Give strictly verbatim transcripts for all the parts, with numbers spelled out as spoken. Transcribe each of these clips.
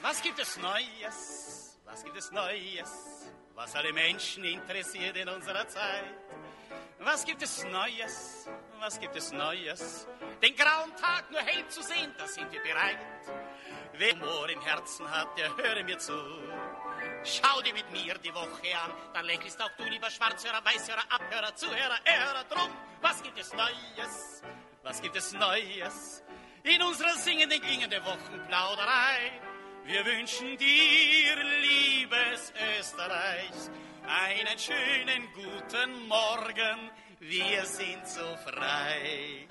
Was gibt es Neues? Was gibt es Neues? Was alle Menschen interessiert in unserer Zeit? Was gibt es Neues? Was gibt es Neues? Den grauen Tag nur hell zu sehen, da sind wir bereit. Wer Humor im Herzen hat, der höre mir zu. Schau dir mit mir die Woche an, dann lächelst auch du, lieber Schwarzhörer, Weißhörer, Abhörer, Zuhörer, Erhörer, drum. Was gibt es Neues? Was gibt es Neues? In unserer singenden, klingenden Wochenplauderei. Wir wünschen dir, liebes Österreich, einen schönen guten Morgen, wir sind so frei.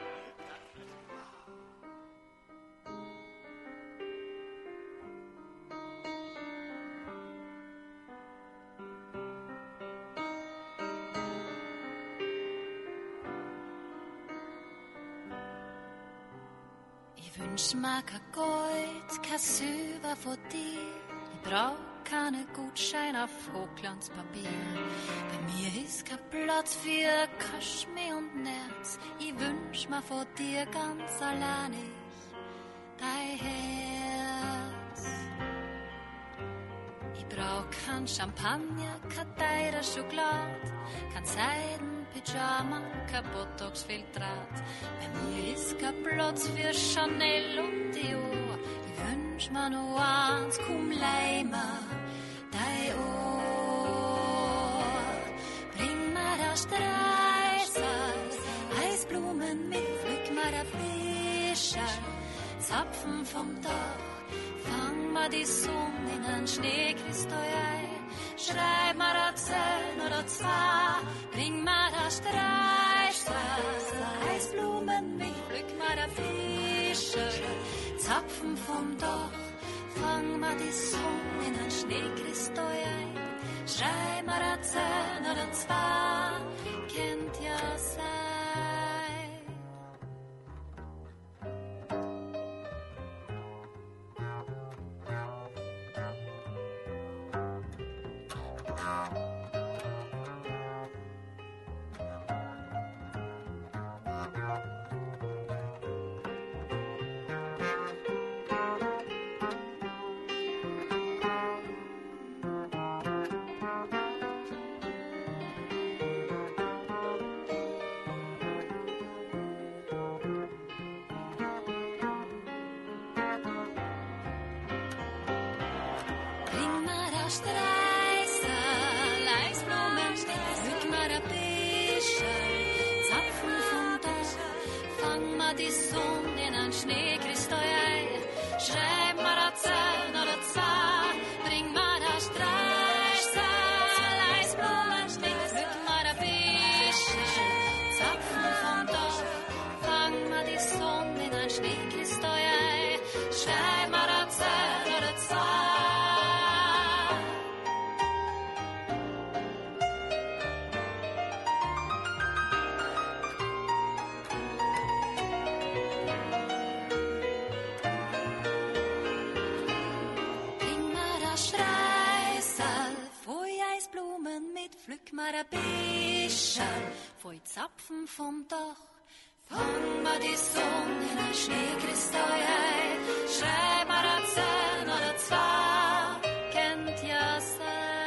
Ich wünsch mir kein Gold, kein Silber von dir. Ich brauch keine Gutscheine auf Hochglanzpapier. Bei mir ist kein Platz für Kaschmir und Nerz. Ich wünsch mir von dir ganz alleinig dein Herz. Ich brauch kein Champagner, kein teure Schokolade, kein Seidenpyjama, kein Botox-Filtrat. Bei mir ist kein Platz für Chanel und Dior. Ich wünsch mir nur eins, komm leih mir dein Ohr. Bring mir das Streusel, Eisblumen mit, pflück mir der Fischer, Zapfen vom Dach, fang mir die Sonne in ein Schneekristall ein, schreib mir ein Zehn oder zwei, bring mir das Streusel, Eisblumen mit, pflück mir der Fischer, Zapfen vom Dach, fang mir die Sonne in ein Schneekristall ein, schreib mir ein Zehn oder zwei, kennt ja sein. Die Sonne in ein Schneekristall ein, schreib mir ein Zehn oder zwei, bring mir das Streusel, Eisblumenschnitt, pflück mir ein Fischer, Zapfen vom Dach, fang mir die Sonne in ein Schneekristall ein, schreib mir ein Zehn oder zwei. Pflück mir ein Bischerl, voll Zapfen vom Dach, fang mir die Sonne in ein Schneekristall ein, schreib mir ein Zehn oder zwei, kennt ja sein.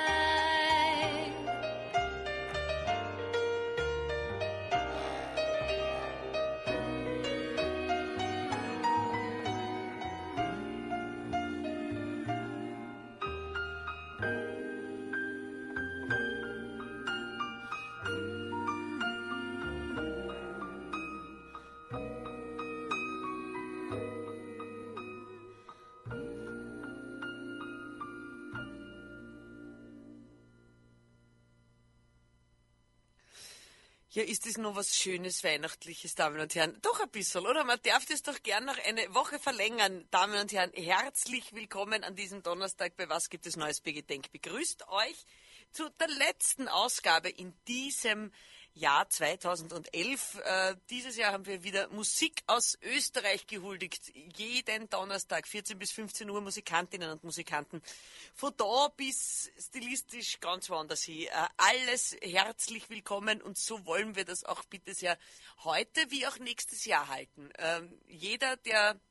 Ja, ist das noch was Schönes, Weihnachtliches, Damen und Herren? Doch ein bisschen, oder? Man darf das doch gern noch eine Woche verlängern. Damen und Herren, herzlich willkommen an diesem Donnerstag bei Was gibt es Neues? Birgit Denk begrüßt euch zu der letzten Ausgabe in diesem Jahr zweitausendelf. Äh, dieses Jahr haben wir wieder Musik aus Österreich gehuldigt. Jeden Donnerstag, vierzehn bis fünfzehn Uhr, Musikantinnen und Musikanten. Von da bis stilistisch ganz woanders hin. Äh, alles herzlich willkommen und so wollen wir das auch bitte sehr heute wie auch nächstes Jahr halten. Ähm, jeder, der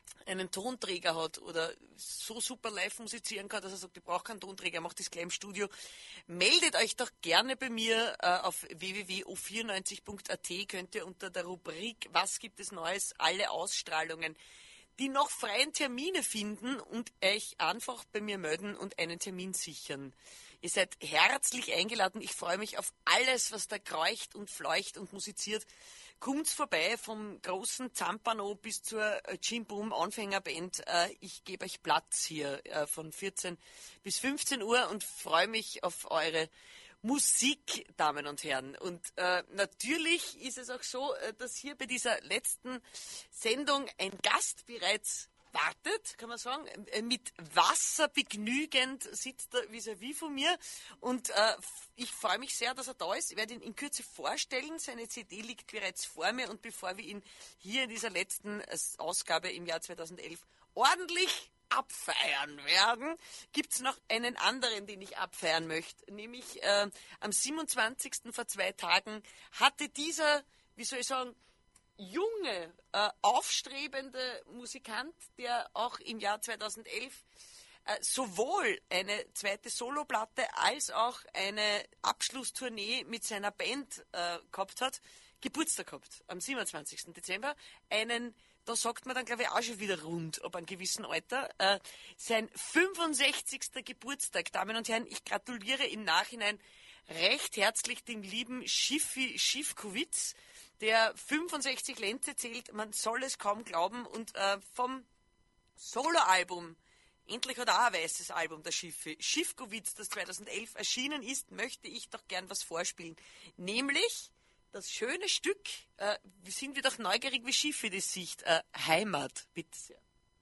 einen Tonträger hat oder so super live musizieren kann, dass er sagt, ich brauche keinen Tonträger, er macht das gleich im Studio, meldet euch doch gerne bei mir äh, auf w w w punkt o vierundneunzig punkt a t, könnt ihr unter der Rubrik Was gibt es Neues, alle Ausstrahlungen, die noch freien Termine finden und euch einfach bei mir melden und einen Termin sichern. Ihr seid herzlich eingeladen. Ich freue mich auf alles, was da kreucht und fleucht und musiziert. Kommt's vorbei, vom großen Zampano bis zur Jim Boom Anfängerband. Ich gebe euch Platz hier von vierzehn bis fünfzehn Uhr und freue mich auf eure Musik, Damen und Herren. Und äh, natürlich ist es auch so, dass hier bei dieser letzten Sendung ein Gast bereits wartet, kann man sagen, mit Wasser begnügend sitzt er vis-à-vis von mir und äh, ich freue mich sehr, dass er da ist. Ich werde ihn in Kürze vorstellen. Seine C D liegt bereits vor mir und bevor wir ihn hier in dieser letzten Ausgabe im Jahr zweitausendelf ordentlich abfeiern werden, gibt es noch einen anderen, den ich abfeiern möchte. Nämlich äh, am siebenundzwanzigsten vor zwei Tagen hatte dieser, wie soll ich sagen, junge, äh, aufstrebende Musikant, der auch im Jahr zweitausendelf äh, sowohl eine zweite Soloplatte als auch eine Abschlusstournee mit seiner Band äh, gehabt hat, Geburtstag gehabt, am siebenundzwanzigsten Dezember, einen, da sagt man dann, glaube ich, auch schon wieder rund, ab einem gewissen Alter, äh, sein fünfundsechzigsten Geburtstag. Damen und Herren, ich gratuliere im Nachhinein recht herzlich dem lieben Schiffi Schiffkowitz, der fünfundsechzig Lenze zählt, man soll es kaum glauben, und äh, vom Soloalbum, endlich hat er auch ein weißes Album, der Schiffi, Schiffkowitz, das zweitausendelf erschienen ist, möchte ich doch gern was vorspielen. Nämlich das schöne Stück, äh, sind wir doch neugierig, wie Schiffi das sieht, äh, Heimat, bitte sehr.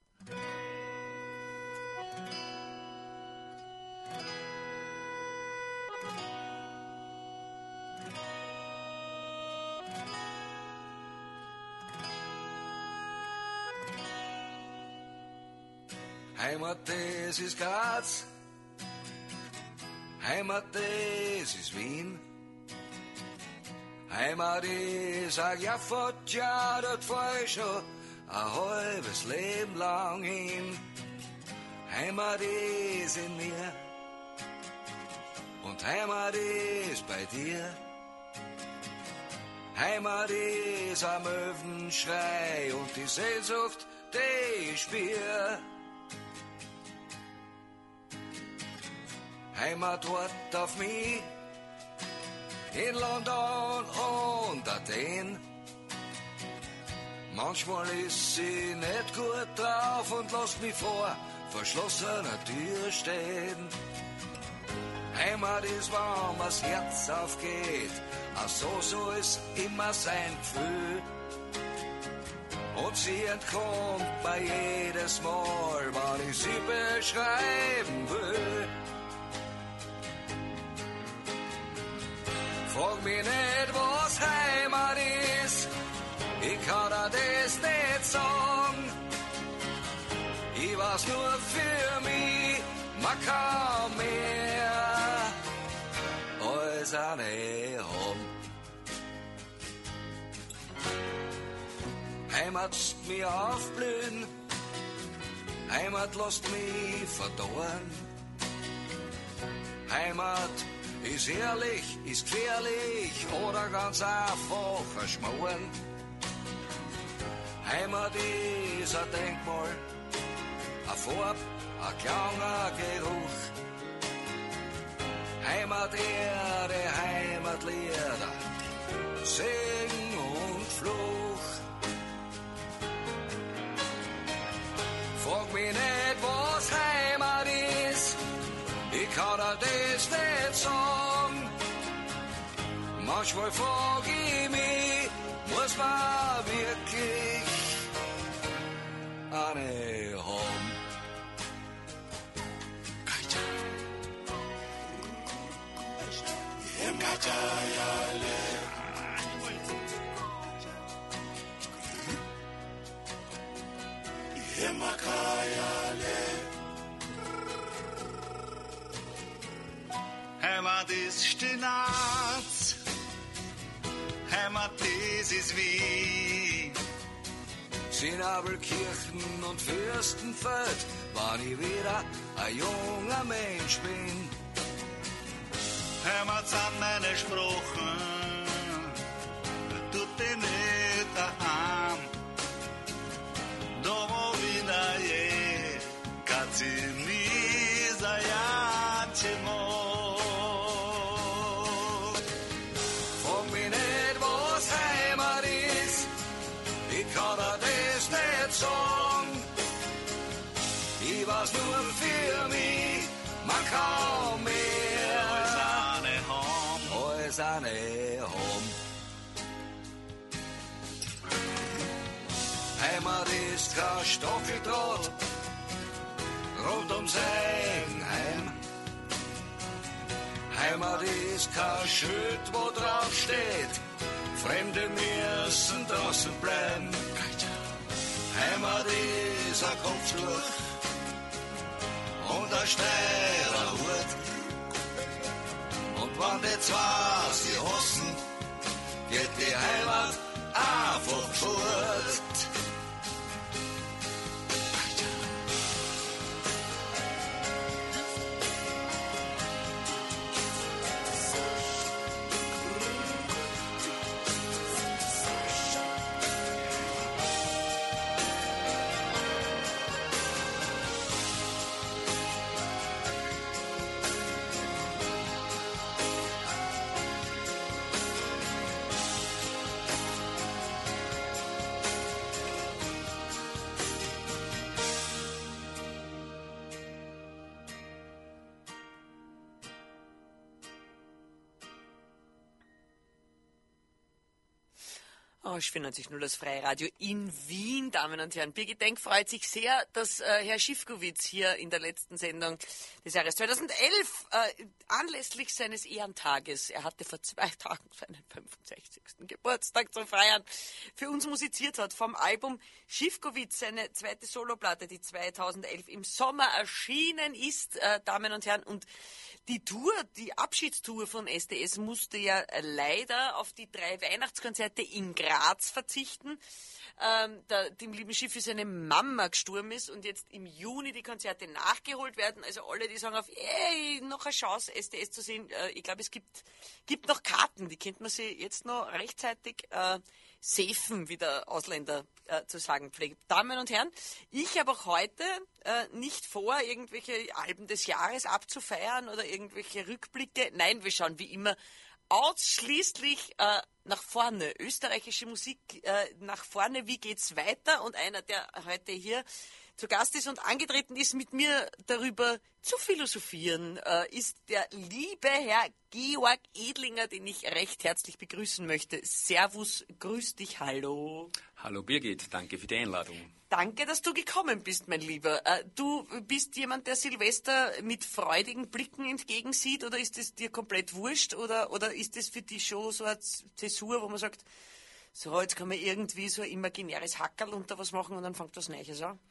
Heimat, das ist Graz, Heimat, das ist Wien, Heimat ist ein Jaffert, ja, dort fahr ich schon ein halbes Leben lang hin. Heimat ist in mir und Heimat ist bei dir. Heimat ist am Möwenschrei und die Sehnsucht, die ich spür. Heimat wartet auf mich in London und Athen. Manchmal ist sie nicht gut drauf und lässt mich vor verschlossener Tür stehen. Heimat ist, wenn mir's Herz aufgeht, auch so soll es immer sein Gefühl. Und sie entkommt bei jedes Mal, wenn ich sie beschreiben will. Frag mich nicht, was Heimat ist, ich kann dir das nicht sagen. Ich weiß nur für mich, man kann mehr als eine haben. Heimat lässt mich aufblühen, Heimat lässt mich verdorren. Heimat ist ehrlich, ist gefährlich oder ganz einfach verschmoren. Heimat ist ein Denkmal, ein Farb, ein Klang, ein Geruch. Heimat Erde, Heimatlieder, Segen und Fluch. Frag mich nicht, was Heimat ist, ich kann dir das nicht sagen. Manchmal frag ich mich, muss man wirklich eine haben? Heimat ist Stinaz, Heimat, das ist Wien. Sinabelkirchen und Fürstenfeld, wann ich wieder ein junger Mensch bin. Heimat sind meine Sprachen, tut dich nicht daheim. Da wo wieder je, kann sie nie sein, Frag mich nicht, was Heimat ist, ich kann dir das nicht sagen. Ich weiß nur für mich, man kann mehr als eine haben. als eine haben. Heimat ist kein Stoffeldraht rund ums Eigenheim. Heimat ist kein Schild, wo drauf steht, Fremde müssen draußen bleiben. Heimat ist ein Kopftuch und ein steiler Hut. Und wenn die zwei sie hassen, geht die Heimat einfach fort. Oh, ich finde natürlich nur das Freiradio in Wien, Damen und Herren. Birgit Denk freut sich sehr, dass äh, Herr Schiffkowitz hier in der letzten Sendung des Jahres zweitausendelf äh, anlässlich seines Ehrentages, er hatte vor zwei Tagen seinen fünfundsechzigsten Geburtstag zu feiern, für uns musiziert hat vom Album Schiffkowitz, seine zweite Soloplatte, die zweitausendelf im Sommer erschienen ist, äh, Damen und Herren. Und die Tour, die Abschiedstour von S D S musste ja leider auf die drei Weihnachtskonzerte in Graz verzichten, ähm, da dem lieben Schiffi seine Mama gestorben ist und jetzt im Juni die Konzerte nachgeholt werden. Also alle, die sagen auf, ey, noch eine Chance, S D S zu sehen. Äh, ich glaube, es gibt, gibt noch Karten, die könnte man sich jetzt noch rechtzeitig äh, safen, wie der Ausländer äh, zu sagen pflegt. Damen und Herren, ich habe auch heute äh, nicht vor, irgendwelche Alben des Jahres abzufeiern oder irgendwelche Rückblicke. Nein, wir schauen wie immer ausschließlich äh, nach vorne. Österreichische Musik äh, nach vorne. Wie geht's weiter? Und einer, der heute hier zu Gast ist und angetreten ist, mit mir darüber zu philosophieren, äh, ist der liebe Herr Georg Edlinger, den ich recht herzlich begrüßen möchte. Servus, grüß dich, hallo. Hallo Birgit, danke für die Einladung. Danke, dass du gekommen bist, mein Lieber. Äh, du bist jemand, der Silvester mit freudigen Blicken entgegensieht, oder ist es dir komplett wurscht, oder, oder ist es für dich schon so eine Zäsur, wo man sagt, so, jetzt kann man irgendwie so ein imaginäres Hackerl unter was machen und dann fängt was Neues an?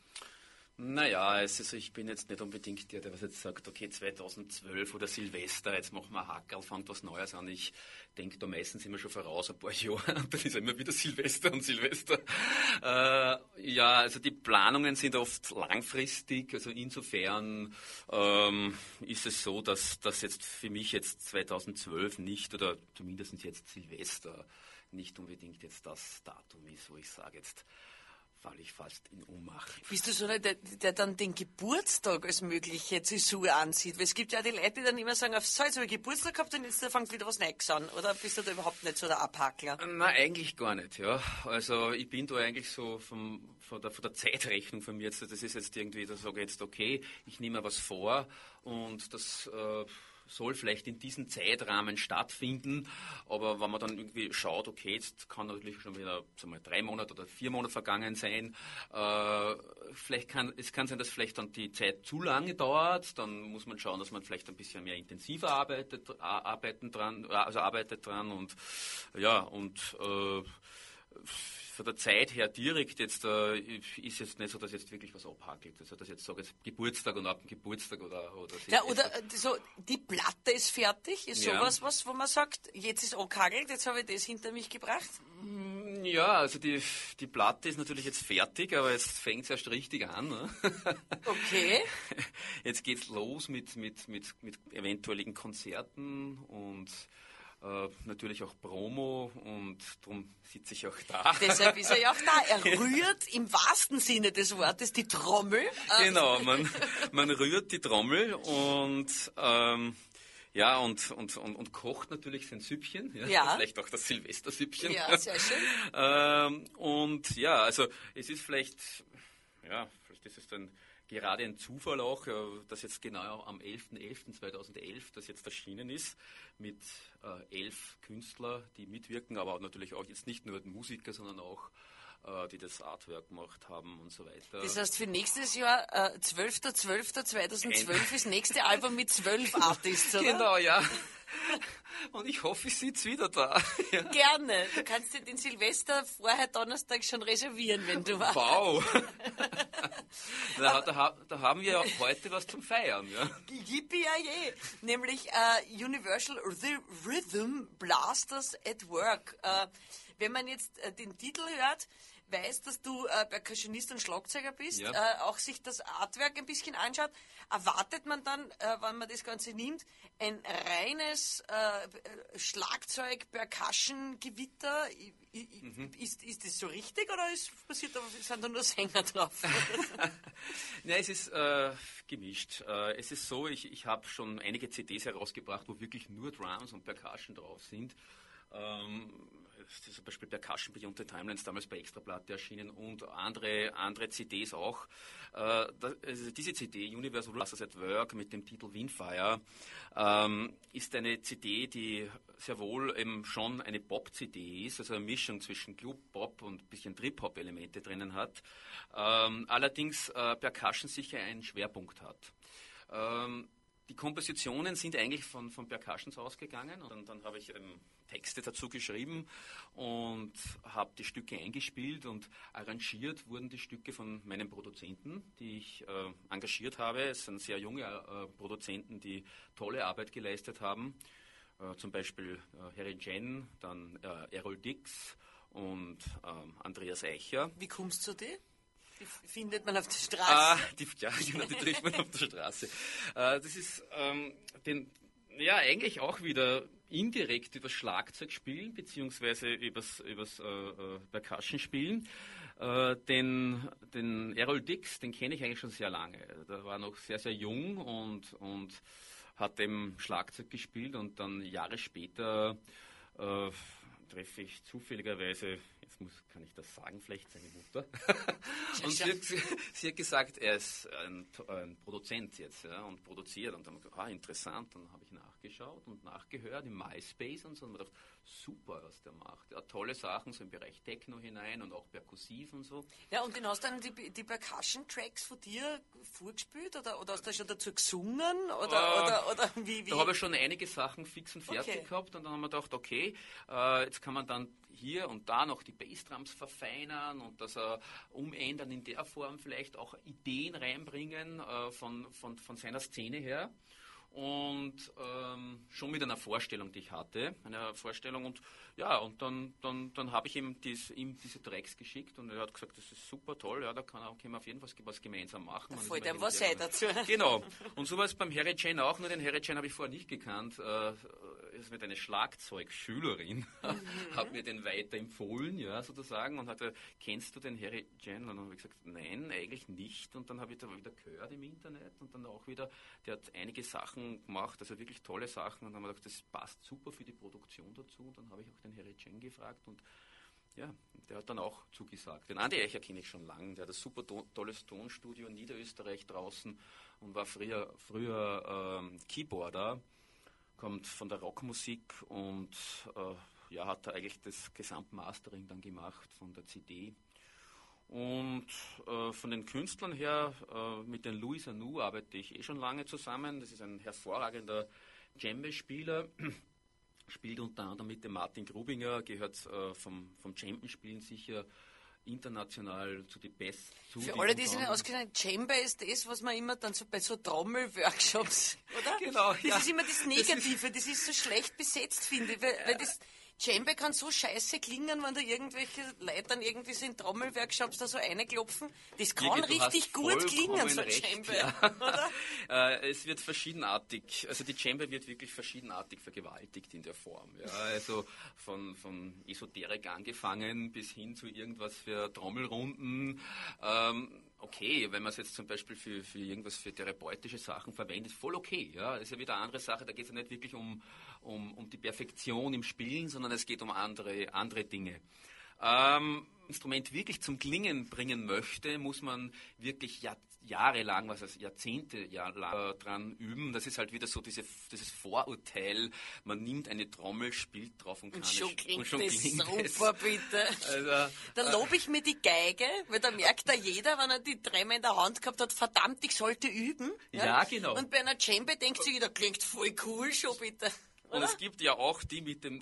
Naja, es ist, ich bin jetzt nicht unbedingt der, der was jetzt sagt, okay, zweitausendzwölf oder Silvester, jetzt machen wir Hackerl, fängt was Neues an. Ich denke da meistens immer schon voraus, ein paar Jahre, und dann ist immer wieder Silvester und Silvester. Äh, ja, also die Planungen sind oft langfristig, also insofern ähm, ist es so, dass das jetzt für mich jetzt zweitausendzwölf nicht, oder zumindest jetzt Silvester, nicht unbedingt jetzt das Datum ist, wo ich sage jetzt, falle ich fast in Ohnmacht. Bist du so einer, der, der dann den Geburtstag als mögliche Zäsur ansieht? Weil es gibt ja die Leute, die dann immer sagen, auf so, jetzt habe ich Geburtstag gehabt und jetzt fängt wieder was Neues an. Oder bist du da überhaupt nicht so der Abhackler? Nein, eigentlich gar nicht, ja. Also ich bin da eigentlich so vom, von, der, von der Zeitrechnung von mir jetzt, das ist jetzt irgendwie, da sage ich jetzt, okay, ich nehme mir was vor und das äh, soll vielleicht in diesem Zeitrahmen stattfinden, aber wenn man dann irgendwie schaut, okay, jetzt kann natürlich schon wieder sagen wir, drei Monate oder vier Monate vergangen sein, äh, vielleicht kann es kann sein, dass vielleicht dann die Zeit zu lange dauert, dann muss man schauen, dass man vielleicht ein bisschen mehr intensiver arbeitet, arbeiten dran, also arbeitet dran und ja und äh, von der Zeit her direkt jetzt äh, ist jetzt nicht so, dass jetzt wirklich was abhakelt. Also dass ich jetzt sage, jetzt Geburtstag und ab dem Geburtstag oder oder ja, oder äh, so, die Platte ist fertig, ist ja. Sowas, was, wo man sagt, jetzt ist angehagelt, jetzt habe ich das hinter mich gebracht? Ja, also die, die Platte ist natürlich jetzt fertig, aber jetzt fängt es erst richtig an. Ne? Okay. Jetzt geht's los mit, mit, mit, mit eventuellen Konzerten und äh, natürlich auch Promo und darum sitze ich auch da. Deshalb ist er ja auch da. Er rührt im wahrsten Sinne des Wortes die Trommel. Genau, man, man rührt die Trommel und ähm, ja, und, und, und, und kocht natürlich sein Süppchen. Ja, ja. Vielleicht auch das Silvestersüppchen. Ja, sehr schön. ähm, und ja, also es ist vielleicht, ja, vielleicht ist es dann gerade ein Zufall auch, dass jetzt genau am elften elften zweitausendelf das jetzt erschienen ist, mit äh, elf Künstlern, die mitwirken, aber natürlich auch jetzt nicht nur Musiker, sondern auch äh, die das Artwork gemacht haben und so weiter. Das heißt, für nächstes Jahr, äh, zwölfter zwölfter zweitausendzwölf, ist das nächste Album mit zwölf Artists, oder? Genau, ja. Und ich hoffe, ich sitze wieder da. Ja. Gerne. Du kannst dir den Silvester vorher Donnerstag schon reservieren, wenn du magst. Wow. da, da, da haben wir ja heute was zum Feiern. Ja. Yippie je. Nämlich äh, Universal Rhythm Blasters at Work. Äh, wenn man jetzt äh, den Titel hört, weiß, dass du äh, Percussionist und Schlagzeuger bist, ja. äh, auch sich das Artwork ein bisschen anschaut, erwartet man dann, äh, wenn man das Ganze nimmt, ein reines äh, Schlagzeug-Percussion-Gewitter? Mhm. Ist, ist das so richtig oder ist passiert, da sind da nur Sänger drauf? Nein, es ist äh, gemischt. Äh, es ist so, ich, ich habe schon einige C Ds herausgebracht, wo wirklich nur Drums und Percussion drauf sind. Ähm, zum Beispiel Percussion Beyond the Timelines, damals bei Extraplatte erschienen und andere, andere C Ds auch. Äh, das, also diese C D, Universal Blasters at Work mit dem Titel Windfire, ähm, ist eine C D, die sehr wohl eben schon eine Pop-C D ist, also eine Mischung zwischen Club, Pop und ein bisschen Trip-Hop-Elemente drinnen hat. Ähm, allerdings äh, Percussion sicher einen Schwerpunkt hat. Ähm, Die Kompositionen sind eigentlich von, von Percussions ausgegangen und dann, dann habe ich ähm, Texte dazu geschrieben und habe die Stücke eingespielt und arrangiert wurden die Stücke von meinen Produzenten, die ich äh, engagiert habe. Es sind sehr junge äh, Produzenten, die tolle Arbeit geleistet haben. Äh, zum Beispiel äh, Harry Jen, dann äh, Errol Dix und äh, Andreas Eicher. Wie kommst du zu dir? Die findet man auf der Straße. Ah, die, ja, genau, die trifft man auf der Straße. Äh, das ist ähm, den, ja, eigentlich auch wieder indirekt übers Schlagzeug spielen, beziehungsweise übers, übers äh, äh, Percussion spielen. Äh, den, den Errol Dix, den kenne ich eigentlich schon sehr lange. Der war noch sehr, sehr jung und, und hat eben Schlagzeug gespielt und dann Jahre später äh, treffe ich zufälligerweise, jetzt muss, kann ich das sagen, vielleicht seine Mutter. Und sie hat, sie hat gesagt, er ist ein, ein Produzent jetzt, ja, und produziert. Und dann habe ich gedacht, ah, interessant. Dann habe ich nachgeschaut und nachgehört im MySpace und so. Und habe gedacht, super, was der macht. Ja, tolle Sachen, so im Bereich Techno hinein und auch perkussiv und so. Ja, und dann hast du dann die, die Percussion-Tracks von dir vorgespielt oder, oder hast du schon dazu gesungen? Oder, äh, oder, oder wie, wie? Da habe ich schon einige Sachen fix und fertig Okay. gehabt und dann haben wir gedacht, okay, äh, jetzt kann man dann hier und da noch die Bassdrums verfeinern und das äh, umändern in der Form, vielleicht auch Ideen reinbringen äh, von, von, von seiner Szene her. Und ähm, schon mit einer Vorstellung, die ich hatte, eine Vorstellung und ja, und dann, dann, dann habe ich ihm, dies, ihm diese Tracks geschickt und er hat gesagt, das ist super toll, ja, da kann er, können wir auf jeden Fall was gemeinsam machen. Da Und fällt das einem war was hin ein und her. dazu. Genau. Und so war es beim Harry Jane auch, nur den Harry Jane habe ich vorher nicht gekannt. Äh, ist mit einer Schlagzeugschülerin, mhm. hat mir den weiterempfohlen, ja, sozusagen, und hatte, kennst du den Harry Jane? Und dann habe ich gesagt, nein, eigentlich nicht. Und dann habe ich da wieder gehört im Internet und dann auch wieder, der hat einige Sachen gemacht, also wirklich tolle Sachen. Und dann habe ich gedacht, das passt super für die Produktion dazu. Und dann habe ich auch den Harry Jane gefragt und ja, der hat dann auch zugesagt. Den Andi Eicher kenne ich schon lange, der hat ein super to- tolles Tonstudio in Niederösterreich draußen und war früher, früher ähm, Keyboarder, kommt von der Rockmusik und äh, ja, hat da eigentlich das Gesamtmastering dann gemacht von der C D. Und äh, von den Künstlern her, äh, mit den Louis Anou arbeite ich eh schon lange zusammen. Das ist ein hervorragender Djembe-Spieler. Spielt unter anderem mit dem Martin Grubinger, gehört äh, vom, vom Djembe-Spielen sicher international zu den Besten. Für alle, die sich nicht auskennen, Djembe ist das, was man immer dann so bei so Trommel-Workshops, oder? Genau, Das ja. ist immer das Negative, das ist, das ist so schlecht besetzt, finde ich, weil, weil das, Djembe kann so scheiße klingen, wenn da irgendwelche Leute dann irgendwie so in Trommelworkshops da so reinklopfen. Das kann Birgit, du richtig hast gut klingen, so ein recht, Djembe. ja. Oder? Äh, es wird verschiedenartig, also die Djembe wird wirklich verschiedenartig vergewaltigt in der Form. Ja. Also von, von Esoterik angefangen bis hin zu irgendwas für Trommelrunden. Ähm, okay, wenn man es jetzt zum Beispiel für, für irgendwas für therapeutische Sachen verwendet, voll okay. Ja. Das ist ja wieder eine andere Sache, da geht es ja nicht wirklich um, um, um die Perfektion im Spielen, sondern es geht um andere, andere Dinge. Ähm, Instrument wirklich zum Klingen bringen möchte, muss man wirklich Jahr, jahrelang, was heißt Jahrzehnte Jahr lang, dran üben. Das ist halt wieder so diese, dieses Vorurteil, man nimmt eine Trommel, spielt drauf und kann Und schon es, klingt und schon das klingt super, es. bitte. Also, Da lobe ich mir die Geige, weil da merkt da jeder, wenn er die Tremmer in der Hand gehabt hat, verdammt, ich sollte üben. Ja, genau. Und bei einer Djembe denkt sich jeder, klingt voll cool schon, bitte. Und Oder? es gibt ja auch die mit dem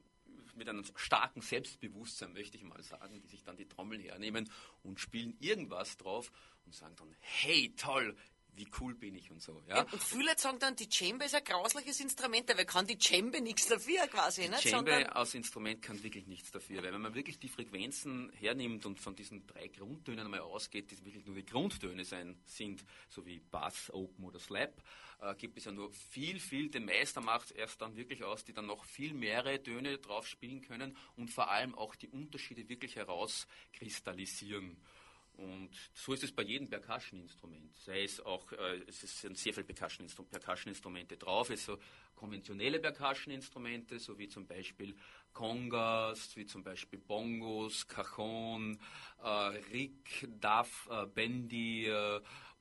mit einem starken Selbstbewusstsein, möchte ich mal sagen, die sich dann die Trommel hernehmen und spielen irgendwas drauf und sagen dann, hey, toll, wie cool bin ich und so. Ja? Und viele sagen dann, die Djembe ist ein grausliches Instrument, aber kann die Djembe nichts dafür quasi. Die nicht? Djembe Sondern als Instrument kann wirklich nichts dafür, weil wenn man wirklich die Frequenzen hernimmt und von diesen drei Grundtönen einmal ausgeht, die wirklich nur die Grundtöne sein, sind, so wie Bass, Open oder Slap, äh, gibt es ja nur viel, viel, den Meister macht es erst dann wirklich aus, die dann noch viel mehrere Töne drauf spielen können und vor allem auch die Unterschiede wirklich herauskristallisieren. Und so ist es bei jedem Percussion-Instrument. Sei es auch, äh, es sind sehr viele Percussion-Instrumente drauf, es so konventionelle Percussion-Instrumente, so wie zum Beispiel Congas, wie zum Beispiel Bongos, Cajon, äh, Rik, Daf, äh, Bendy, äh,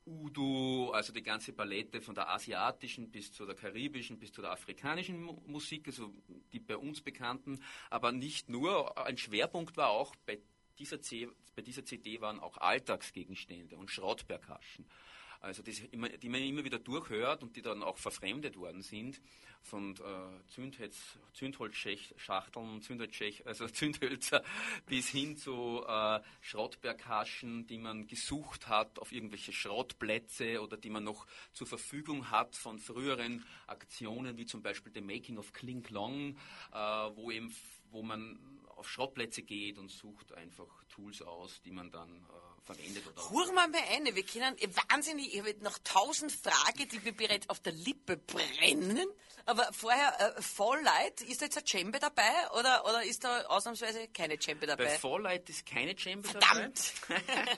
Udu, also die ganze Palette von der asiatischen bis zu der karibischen, bis zu der afrikanischen Mu- Musik, also die bei uns bekannten, aber nicht nur. Ein Schwerpunkt war auch bei dieser, C, bei dieser C D waren auch Alltagsgegenstände und Schrottpercussion. Also die, immer, die man immer wieder durchhört und die dann auch verfremdet worden sind von äh, Zündholz, Zündholzschachteln, Zündholzschech, also Zündhölzer bis hin zu äh, Schrottpercussion, die man gesucht hat auf irgendwelche Schrottplätze oder die man noch zur Verfügung hat von früheren Aktionen, wie zum Beispiel dem Making of Kling Klong, äh, wo eben, wo man auf Schrottplätze geht und sucht einfach Tools aus, die man dann äh, verwendet. Oder Huren wir mal eine. Wir können wahnsinnig, ich habe noch tausend Fragen, die mir bereits auf der Lippe brennen. Aber vorher, äh, Fallight, ist da jetzt eine Djembe dabei oder, oder ist da ausnahmsweise keine Djembe dabei? Bei Fallight ist keine Djembe Verdammt! dabei.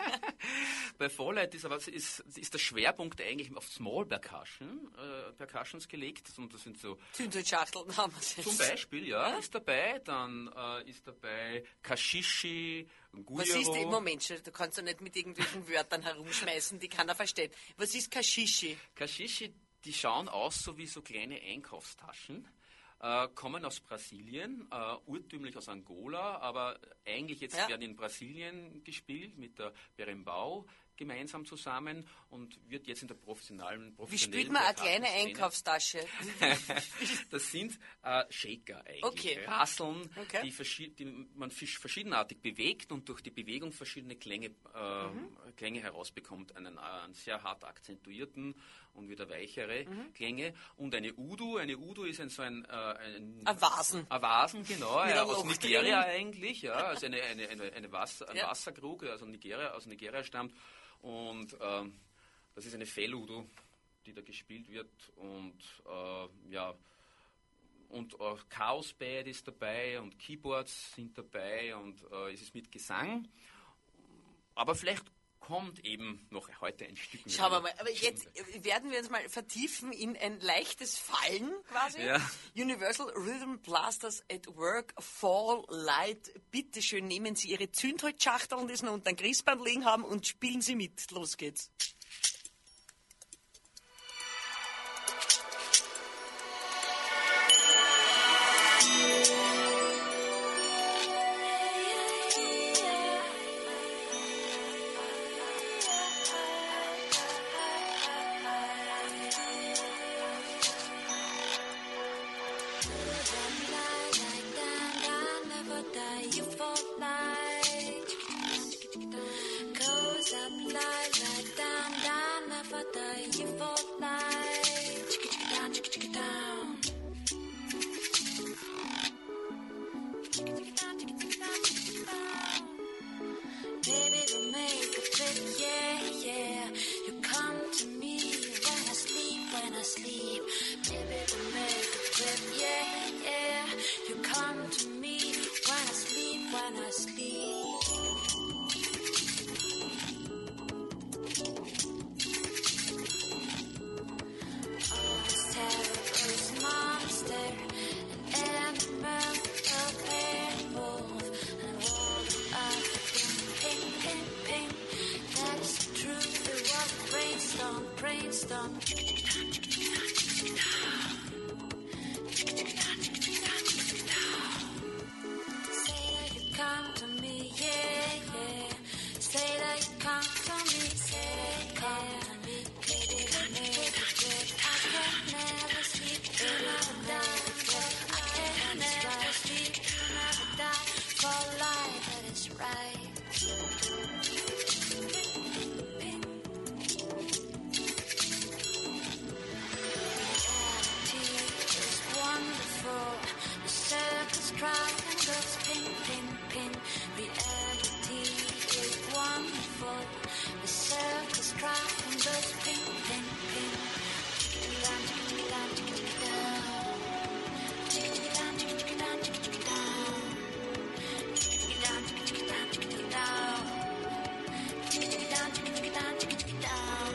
Bei Fallight ist aber ist, ist der Schwerpunkt eigentlich auf Small Percussion, äh, Percussions gelegt. Und das sind so Zündholzschachteln haben wir jetzt. zum Beispiel, ja, ist dabei. Dann äh, ist dabei Kashishi, Was ist Guyero. im Moment schon? Du kannst doch nicht mit irgendwelchen Wörtern herumschmeißen, die keiner versteht. Was ist Kashishi? Kashishi, die schauen aus so wie so kleine Einkaufstaschen, äh, kommen aus Brasilien, äh, urtümlich aus Angola, aber eigentlich jetzt Ja. werden in Brasilien gespielt mit der Berimbau gemeinsam zusammen und wird jetzt in der professionellen Wie professionellen spielt man eine kleine Percussion-Szene- Einkaufstasche? Das sind äh, Shaker eigentlich, Okay. Rasseln, Okay. die, verschi- die man fisch- verschiedenartig bewegt und durch die Bewegung verschiedene Klänge, äh, Mhm. Klänge herausbekommt. Einen, äh, einen sehr hart akzentuierten und wieder weichere Mhm. Klänge. Und eine Udu, eine Udu ist ein, so ein... Äh, ein, Ein Vasen. Ein Vasen, genau, Mit ja, einem aus Loch Nigeria drin. eigentlich, ja, also eine, eine, eine, eine Wasser, ein Ja. Wasserkrug, also Nigeria, aus Nigeria stammt. Und ähm, das ist eine Felludu, die da gespielt wird und äh, ja, und äh, Chaos Band ist dabei und Keyboards sind dabei und äh, es ist mit Gesang. Aber vielleicht kommt eben noch heute ein Stück mehr. Schauen wir mal, aber jetzt werden wir uns mal vertiefen in ein leichtes Fallen quasi. Ja. Universal Rhythm Blasters at Work, Fall Light. Bitte schön, nehmen Sie Ihre Zündholzschachteln, die Sie noch unter dem Christband liegen haben und spielen Sie mit. Los geht's. brainstorm. Say that you come to me, yeah, yeah. Say that you come to me, say that you come to me. Baby, I make it good. I can never sleep, you never die. I can never sleep, you never die. For life, that is right. The circus cry and goes pin, pin, pin. Reality is wonderful. The circus cry and goes pin, pin, pin. Tickety down, tickety down, tickety down. Tickety down, tickety down, tickety down. Tickety down, tickety down, tickety down. Tickety down, tickety down, tickety down.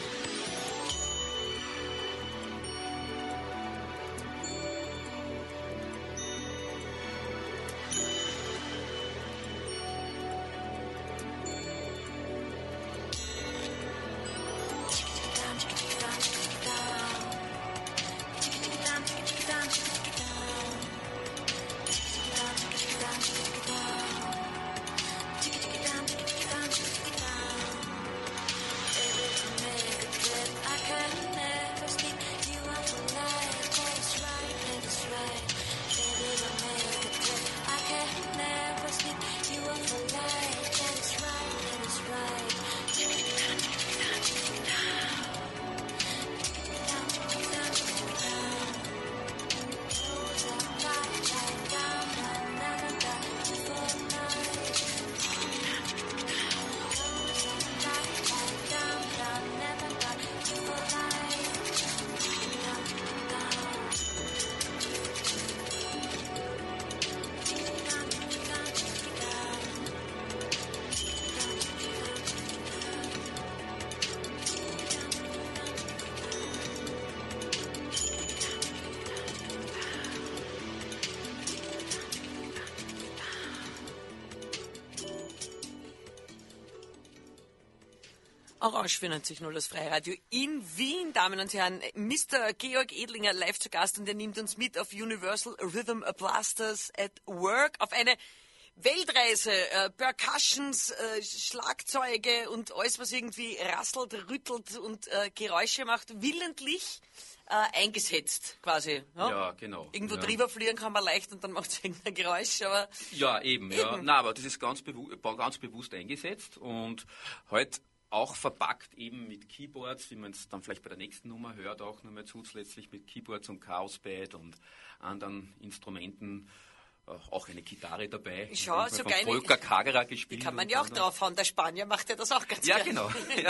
Orange vierundneunzig Komma null, das Freiradio in Wien, Damen und Herren. Mister Georg Edlinger live zu Gast und er nimmt uns mit auf Universal Rhythm Blasters at Work, auf eine Weltreise, äh, Percussions, äh, Schlagzeuge und alles, was irgendwie rasselt, rüttelt und äh, Geräusche macht, willentlich äh, eingesetzt quasi. Ja, ja genau. Irgendwo ja. drüber fliegen kann man leicht und dann macht es irgendein Geräusch. Aber ja, eben. eben. Ja. Nein, aber das ist ganz, bewu- ganz bewusst eingesetzt und heute auch verpackt eben mit Keyboards, wie man es dann vielleicht bei der nächsten Nummer hört, auch nochmal zusätzlich mit Keyboards und Chaospad und anderen Instrumenten, äh, auch eine Gitarre dabei. Schau, von sogar eine- Volker Kagerer gespielt. die kann man und ja auch anderen. draufhauen. Der Spanier macht ja das auch ganz Ja, gern. genau. Ja.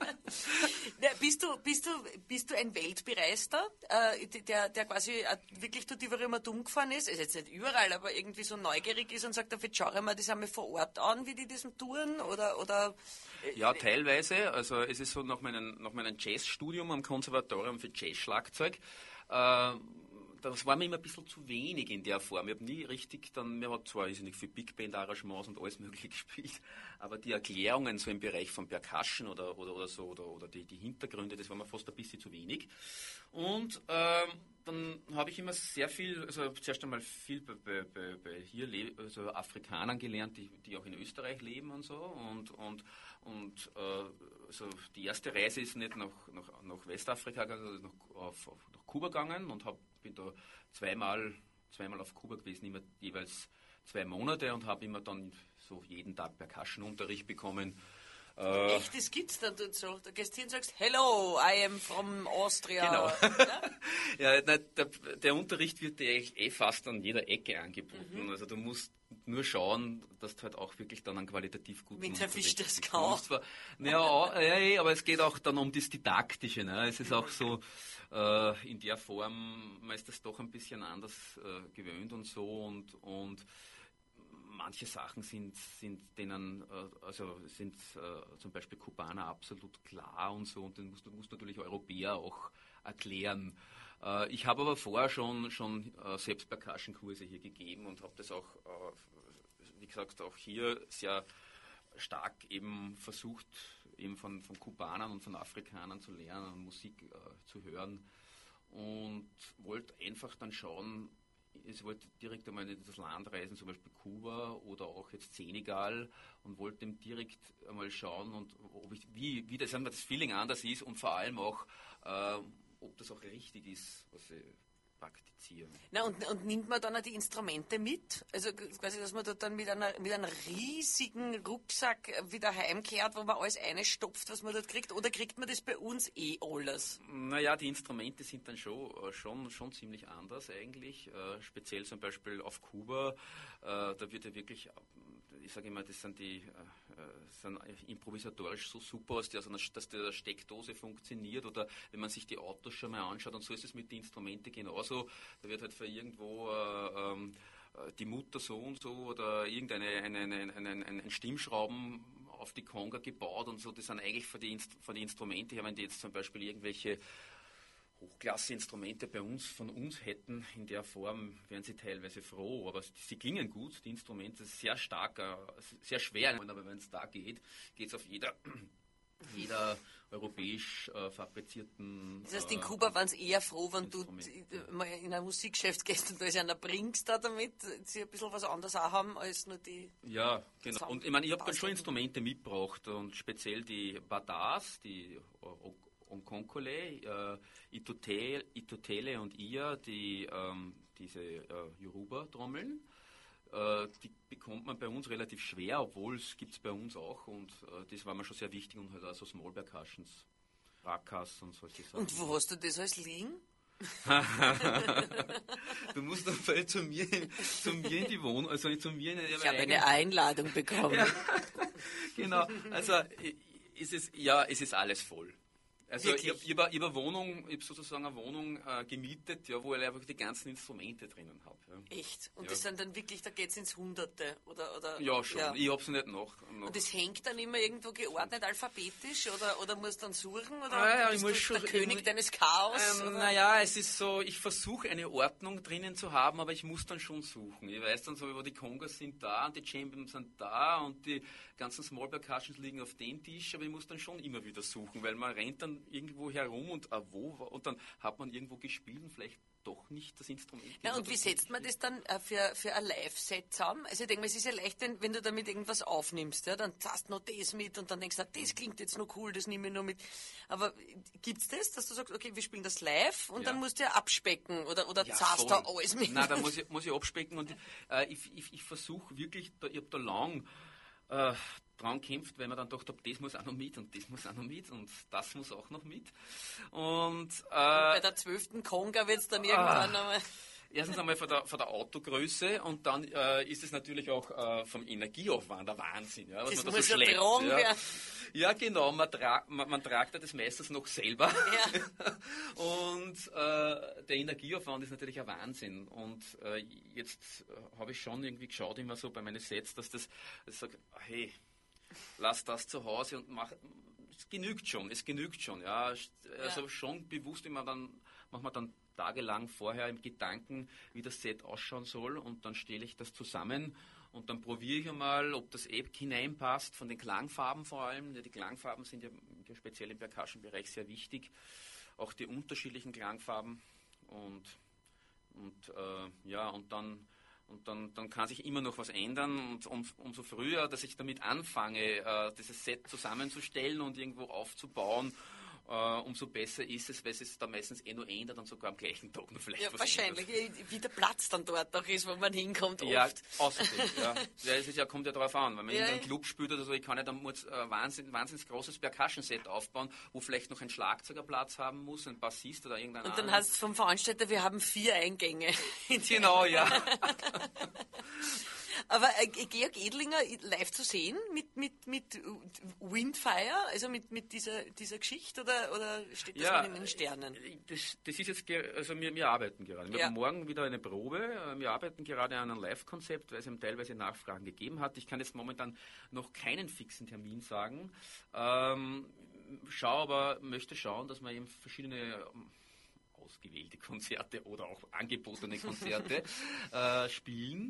Ja, bist, du, bist, du, bist du ein Weltbereister, äh, der, der quasi äh, wirklich dort überall immer dumm gefahren ist? Ist jetzt nicht überall, aber irgendwie so neugierig ist und sagt, jetzt schaue ich mir das einmal vor Ort an, wie die das touren? Oder, oder Ja, teilweise. Also es ist so nach meinem, nach meinem Jazzstudium am Konservatorium für Jazzschlagzeug. Äh, das war mir immer ein bisschen zu wenig in der Form. Ich habe nie richtig dann, mir hat zwar nicht für Big Band Arrangements und alles mögliche gespielt, aber die Erklärungen so im Bereich von Percussion oder, oder, oder so oder, oder die, die Hintergründe, das war mir fast ein bisschen zu wenig. Und ähm, dann habe ich immer sehr viel, also zuerst einmal viel bei, bei, bei, bei hier le- also Afrikanern gelernt, die, die auch in Österreich leben und so. Und, und, und äh, also die erste Reise ist nicht nach, nach, nach Westafrika, also nach, auf, auf, nach Kuba gegangen und hab, bin da zweimal, zweimal auf Kuba gewesen, immer jeweils zwei Monate und habe immer dann so jeden Tag Percussion-Unterricht bekommen. Äh, echt, das gibt's dann dort so. Du gehst hin und sagst, hello, I am from Austria. Genau. Ja? Ja, nein, der, der Unterricht wird dir eigentlich eh fast an jeder Ecke angeboten. Mhm. Also du musst nur schauen, dass du halt auch wirklich dann einen qualitativ guten Mit der Fisch das bekommst. Kau. Ja, ja, ja, aber es geht auch dann um das Didaktische. Ne? Es ist auch so, äh, in der Form, man ist das doch ein bisschen anders äh, gewöhnt und so und, und manche Sachen sind, sind denen, äh, also sind äh, zum Beispiel Kubaner absolut klar und so und den musst du musst natürlich Europäer auch erklären. Äh, ich habe aber vorher schon, schon äh, selbst Percussion-Kurse hier gegeben und habe das auch, äh, wie gesagt, auch hier sehr stark eben versucht, eben von, von Kubanern und von Afrikanern zu lernen, Musik äh, zu hören und wollte einfach dann schauen, ich wollte direkt einmal in das Land reisen, zum Beispiel Kuba oder auch jetzt Senegal und wollte dem direkt einmal schauen, und ob ich, wie, wie das, das Feeling anders ist und vor allem auch, äh, ob das auch richtig ist, was ich praktizieren. Na, und, und nimmt man dann auch die Instrumente mit? Also quasi, dass man da dann mit, einer, mit einem riesigen Rucksack wieder heimkehrt, wo man alles einstopft, was man dort kriegt? Oder kriegt man das bei uns eh alles? Naja, die Instrumente sind dann schon, schon, schon ziemlich anders eigentlich. Äh, speziell zum Beispiel auf Kuba, äh, da wird ja wirklich, ich sage immer, das sind die äh, sind improvisatorisch so super, dass, die, also, dass die Steckdose funktioniert, oder wenn man sich die Autos schon mal anschaut, und so ist es mit den Instrumenten genauso. Da wird halt für irgendwo äh, ähm, die Mutter so und so oder irgendeine eine, eine, eine, eine, ein Stimmschrauben auf die Conga gebaut und so. Das sind eigentlich für die, für die Instrumente her, wenn die jetzt zum Beispiel irgendwelche Hochklasse-Instrumente bei uns, von uns hätten, in der Form wären sie teilweise froh, aber sie klingen gut, die Instrumente sind sehr stark, sehr schwer, aber wenn es da geht, geht es auf jeder, jeder europäisch äh, fabrizierten... Das heißt, in Kuba waren sie eher froh, wenn du Instrument, mal in ein Musikgeschäft gehst und da ist einer bringst da damit, sie ein bisschen was anderes auch haben als nur die... Ja, genau. Und ich meine, ich habe dann schon Instrumente mitgebracht, und speziell die Badas, die Onkonkole, äh, Itutele, Itutele und Ia, die, ähm, diese äh, Yoruba-Trommeln, äh, die bekommt man bei uns relativ schwer, obwohl es gibt es bei uns auch, und äh, das war mir schon sehr wichtig, und halt also Small Percussions, Rakas und solche Sachen. Und wo hast du das alles liegen? Du musst doch mal zu mir, zu mir in die Wohnung, also zu mir in Ich habe eine Einladung bekommen. Ja, genau, also ist es, ja, es ist alles voll. Also ich, ich habe hab eine Wohnung, ich habe sozusagen eine Wohnung äh, gemietet, ja, wo ich einfach die ganzen Instrumente drinnen habe. Ja. Echt? Und ja. das sind dann wirklich, da geht es ins Hunderte? Oder, oder, ja, schon. Ja. Ich habe es nicht noch, noch. Und das hängt dann immer irgendwo geordnet, alphabetisch? Oder, oder musst du dann suchen? Oder ah, ja, bist ich muss du schon, der König muss, deines Chaos? Ähm, naja, es ist so, ich versuche eine Ordnung drinnen zu haben, aber ich muss dann schon suchen. Ich weiß dann so, wo die Congas sind da, und die Champions sind da, und die ganzen Small Percussions liegen auf dem Tisch, aber ich muss dann schon immer wieder suchen, weil man rennt dann irgendwo herum und ah, wo, und dann hat man irgendwo gespielt und vielleicht doch nicht das Instrument. Ja, und wie setzt man das dann äh, für, für ein Live-Set zusammen? Also ich denke mal, es ist ja leicht, wenn, wenn du damit irgendwas aufnimmst, ja, dann hast du noch das mit und dann denkst du, das klingt jetzt noch cool, das nehme ich noch mit. Aber gibt es das, dass du sagst, okay, wir spielen das live und ja. dann musst du ja abspecken oder, oder ja, zahlst da alles mit? Nein, da muss ich, muss ich abspecken, und äh, ich, ich, ich versuche wirklich, da, ich habe da lang äh, dran kämpft, weil man dann dachte, das muss auch noch mit und das muss auch noch mit und das muss auch noch mit. Und, äh, und bei der zwölften Conga wird es dann irgendwann ah, einmal... Erstens einmal von der, von der Autogröße, und dann äh, ist es natürlich auch äh, vom Energieaufwand der Wahnsinn. Ja, was das man da muss so ja schleppt, tragen ja. werden. Ja, genau, man, tra man, man tragt ja das meistens noch selber. Ja. Und äh, der Energieaufwand ist natürlich ein Wahnsinn. Und äh, jetzt äh, habe ich schon irgendwie geschaut, immer so bei meinen Sets, dass das, ich sage, hey, lass das zu Hause und mach, es genügt schon, es genügt schon. Ja. Also ja. schon bewusst immer dann, macht man dann tagelang vorher im Gedanken, wie das Set ausschauen soll, und dann stelle ich das zusammen und dann probiere ich einmal, ob das App hineinpasst, von den Klangfarben vor allem. Ja, die Klangfarben sind ja, ja speziell im Percussion-Bereich sehr wichtig, auch die unterschiedlichen Klangfarben, und, und äh, ja, und dann Und dann, dann kann sich immer noch was ändern, und um, umso früher, dass ich damit anfange, äh, dieses Set zusammenzustellen und irgendwo aufzubauen, Uh, umso besser ist es, weil es da meistens eh nur ändert und sogar am gleichen Tag noch vielleicht ja, was wahrscheinlich, ändert. Wie der Platz dann dort auch ist, wo man hinkommt ja, oft. Außerdem, ja. ja. Es ist ja, kommt ja darauf an, wenn man ja, in einem Club spielt oder so, ich kann ja dann muss, äh, wahnsinnig, wahnsinnig großes Percussion-Set aufbauen, wo vielleicht noch ein Schlagzeuger Platz haben muss, ein Bassist oder irgendein Und dann heißt es vom Veranstalter, wir haben vier Eingänge. Genau, ja. Aber äh, Georg Edlinger live zu sehen mit, mit, mit Windfire, also mit, mit dieser, dieser Geschichte, oder, oder steht das ja, in den Sternen? Das, das ist jetzt, also wir, wir arbeiten gerade. Wir ja. haben morgen wieder eine Probe. Wir arbeiten gerade an einem Live-Konzept, weil es eben teilweise Nachfragen gegeben hat. Ich kann jetzt momentan noch keinen fixen Termin sagen. Ähm, schau aber, möchte schauen, dass wir eben verschiedene ausgewählte Konzerte oder auch angebotene Konzerte äh, spielen.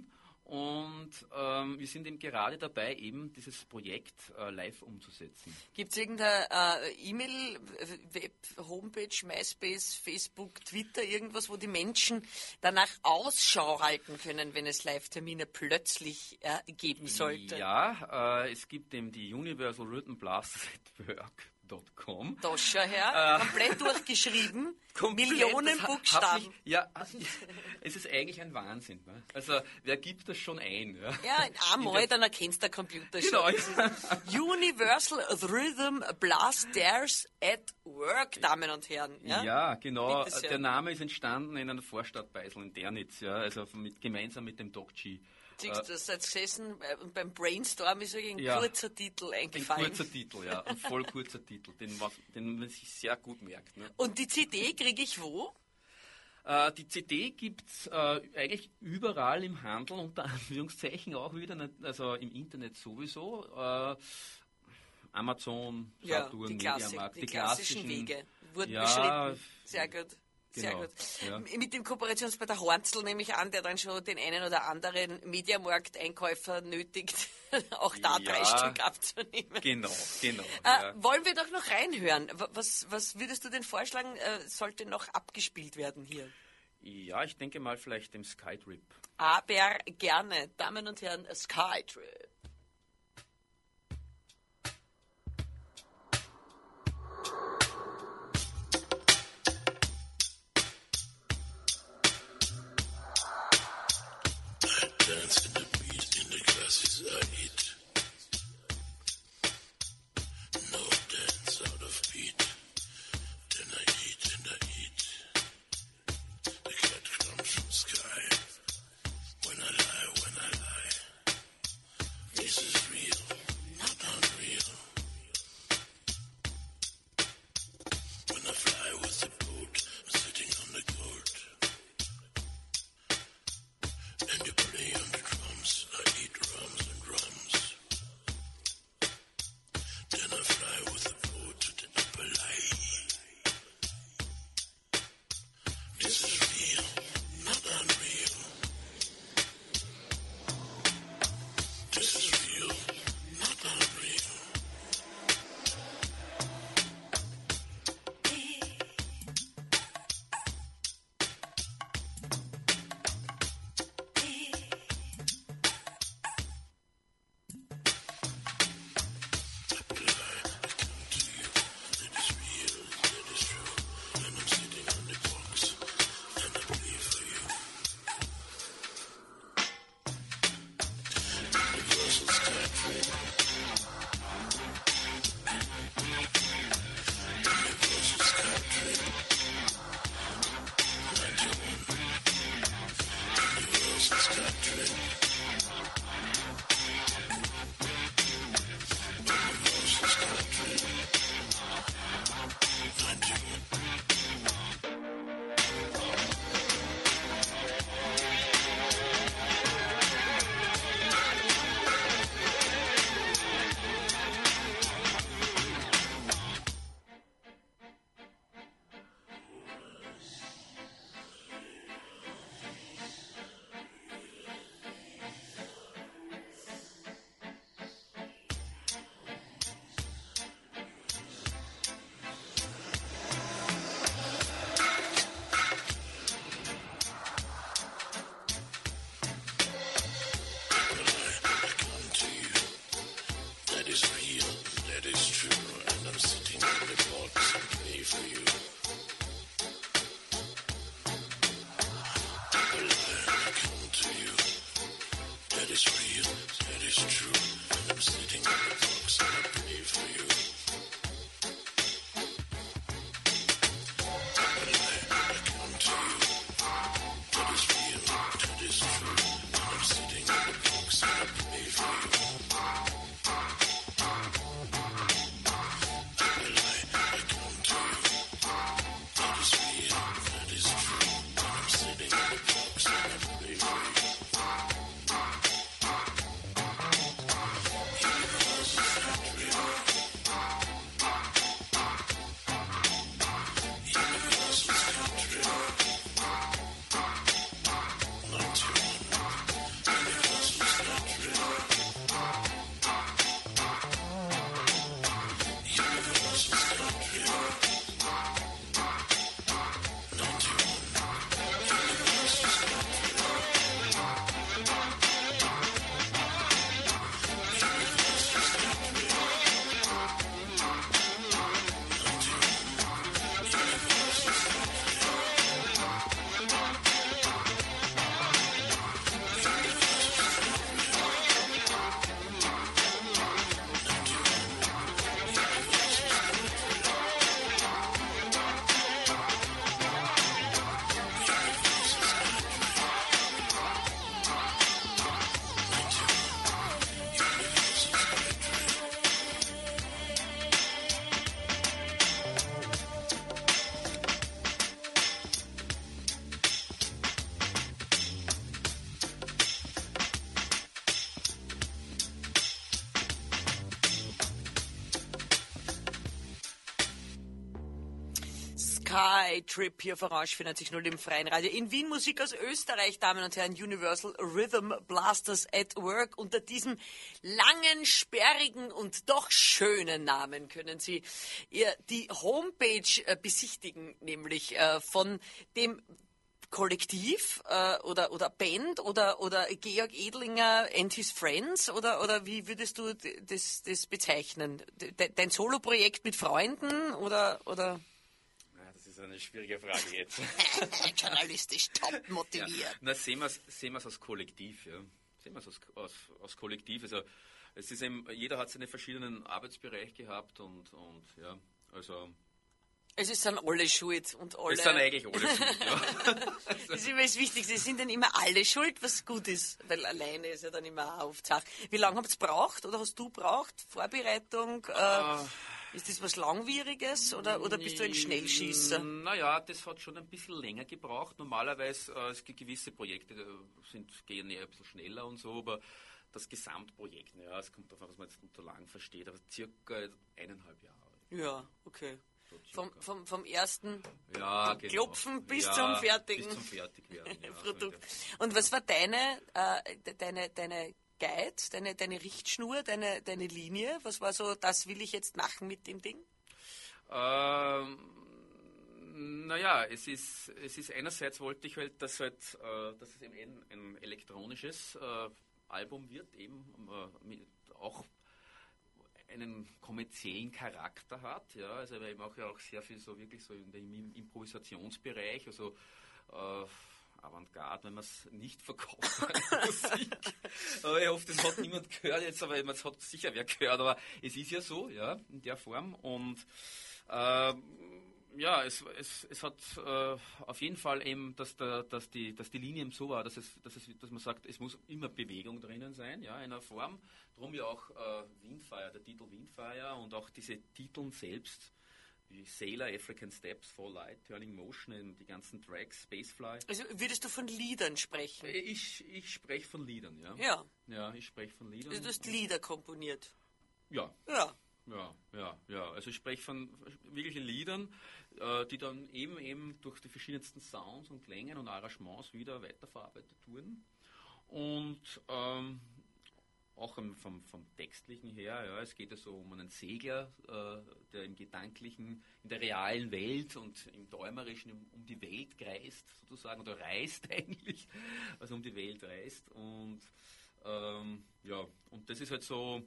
Und ähm, wir sind eben gerade dabei, eben dieses Projekt äh, live umzusetzen. Gibt es irgendeine äh, E-Mail, Web, Homepage, MySpace, Facebook, Twitter, irgendwas, wo die Menschen danach Ausschau halten können, wenn es Live-Termine plötzlich äh, geben sollte? Ja, äh, es gibt eben die Universal Rhythm Blasters at Work. .com. Da schau her, äh, komplett durchgeschrieben, komplett, Millionen ha- Buchstaben. Mich, ja, es ist eigentlich ein Wahnsinn. Ne? Also, wer gibt das schon ein? Ja, ja einmal, dann erkennst der Computer genau. schon. Universal Rhythm Blasters at Work, Damen und Herren. Ja, ja genau. Bitte sehr. Der Name ist entstanden in einer Vorstadt Beisel in Dernitz, ja, also mit, gemeinsam mit dem Doc G. Siehst du, das jetzt gesessen äh, und beim Brainstorm ist ein Ja. kurzer Titel Ein eingefallen. kurzer Titel, ja, ein voll kurzer Titel, den, was- den man sich sehr gut merkt. Ne? Und die C D kriege ich wo? Äh, die C D gibt es äh, eigentlich überall im Handel, unter Anführungszeichen auch wieder, nicht, also im Internet sowieso. Äh, Amazon, Ja, Saturn, die, Klassik, Mediamarkt, die klassischen Wege wurden Ja, beschritten. Sehr gut. Sehr genau, gut. ja. Mit dem Kooperationspartner Hornzl nehme ich an, der dann schon den einen oder anderen Mediamarkt-Einkäufer nötigt, auch da Ja. drei Stück abzunehmen. Genau, genau. Äh, ja. wollen wir doch noch reinhören? W- Was, was würdest du denn vorschlagen, äh, sollte noch abgespielt werden hier? ja, ich denke mal vielleicht dem Skytrip. Aber gerne, Damen und Herren, Skytrip. Dance in the beat in the glasses I eat. No dance out of beat. Then I eat and I eat. The cat comes from sky. When I lie, when I lie. Sky Trip hier auf Orange vierundneunzig Komma null im freien Radio. In Wien Musik aus Österreich, Damen und Herren, Universal Rhythm Blasters at Work. Unter diesem langen, sperrigen und doch schönen Namen können Sie ihr die Homepage äh, besichtigen, nämlich äh, von dem Kollektiv äh, oder, oder Band oder, oder Georg Edlinger and his Friends oder, oder wie würdest du d- das, das bezeichnen? De, dein Soloprojekt mit Freunden oder... oder? Ja, das ist eine schwierige Frage jetzt. Journalistisch top Ja. motiviert. Na, sehen wir es sehen wir's als Kollektiv. Ja. Sehen wir es als, als, als Kollektiv. Also, es ist eben, jeder hat seine verschiedenen Arbeitsbereiche gehabt und, und ja, also... Es ist dann alle schuld und alle... Es sind eigentlich alle schuld, ja. Das ist immer das Wichtigste. Es sind dann immer alle schuld, was gut ist. Weil alleine ist ja dann immer eine Hauptsache. Wie lange habt ihr braucht oder hast du braucht? Vorbereitung? Äh, ist das was Langwieriges oder, oder bist du ein Schnellschießer? Naja, das hat schon ein bisschen länger gebraucht. Normalerweise, äh, es gibt gewisse Projekte, die sind, gehen eher ein bisschen schneller und so, aber das Gesamtprojekt, ja, es kommt darauf an, was man jetzt unter lang versteht, aber circa eineinhalb Jahre. Ja, okay. So Vom, circa. vom, vom ersten Ja, genau. Klopfen bis Ja, zum fertigen bis zum Fertigwerden, ja, so in Produkt. der- Und was war deine, äh, de- deine, deine Guide, deine, deine Richtschnur, deine, deine Linie? Was war so, das will ich jetzt machen mit dem Ding? Ähm, naja, es ist, es ist einerseits wollte ich halt, dass, halt, äh, dass es eben ein, ein elektronisches äh, Album wird, eben äh, mit auch einen kommerziellen Charakter hat, ja, also weil ich mache ja auch sehr viel so wirklich so in dem Improvisationsbereich, also äh, Avantgarde, wenn man es nicht verkauft an Musik. Aber ich hoffe, das hat niemand gehört jetzt, aber es hat sicher wer gehört, aber es ist ja so, ja, in der Form und äh, ja, es, es, es hat äh, auf jeden Fall eben, dass, der, dass, die, dass die Linie eben so war, dass, es, dass, es, dass man sagt, es muss immer Bewegung drinnen sein, ja, in einer Form. Darum ja auch äh, Windfire, der Titel Windfire und auch diese Titeln selbst, wie Sailor, African Steps, Fall Light, Turning Motion, eben die ganzen Tracks, Spacefly. Also würdest du von Liedern sprechen? Ich, ich spreche von Liedern, ja. Ja. Ja, ich spreche von Liedern. Also du hast Lieder komponiert. Ja. Ja. Ja, ja, ja. Also ich spreche von wirklichen Liedern, äh, die dann eben eben durch die verschiedensten Sounds und Klängen und Arrangements wieder weiterverarbeitet wurden. Und ähm, auch im, vom, vom Textlichen her, ja, es geht ja so um einen Segler, äh, der im Gedanklichen, in der realen Welt und im Träumerischen um, um die Welt kreist, sozusagen, oder reist eigentlich, also um die Welt reist. Und ähm, ja, und das ist halt so,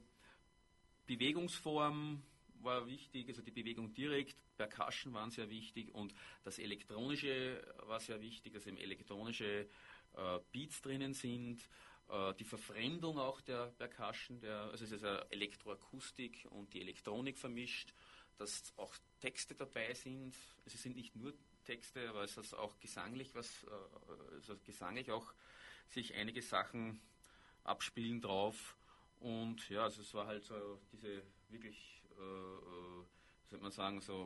Bewegungsform war wichtig, also die Bewegung direkt, Percussion waren sehr wichtig und das Elektronische war sehr wichtig, dass eben elektronische äh, Beats drinnen sind, äh, die Verfremdung auch der Percussion, der, also es ist ja Elektroakustik und die Elektronik vermischt, dass auch Texte dabei sind, also es sind nicht nur Texte, aber es ist auch gesanglich, was, äh, also gesanglich auch sich einige Sachen abspielen drauf. Und ja, also es war halt so diese wirklich, äh, äh, sollte man sagen, so